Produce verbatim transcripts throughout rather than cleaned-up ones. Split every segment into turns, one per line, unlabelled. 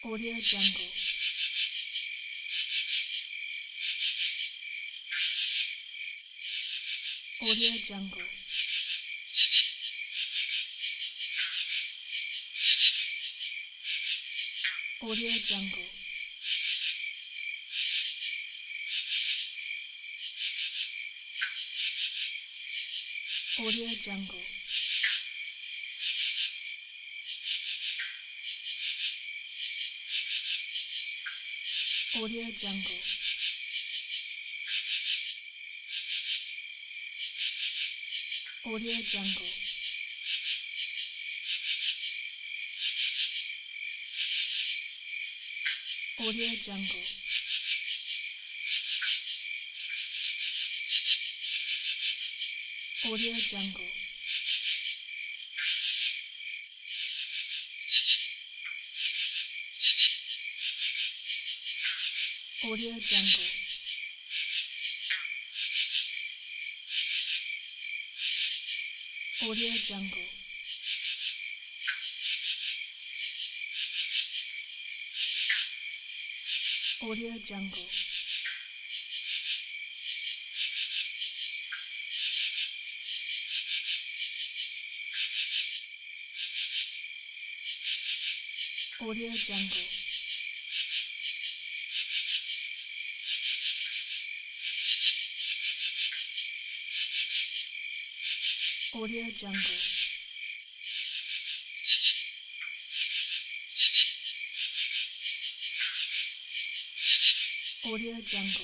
Audio Jungle. Audio Jungle. Audio Jungle. Audio Jungle. Audio Jungle. Audio Jungle. Audio Jungle. Audio Jungle. Audio Jungle. Audio Jungle. Audio Jungle. Audio Jungle. Audio Jungle. Audio Jungle.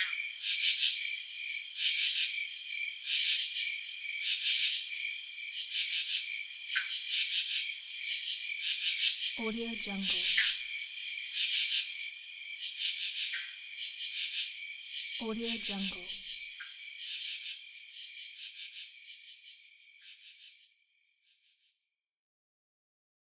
Audio Jungle. Audio Jungle.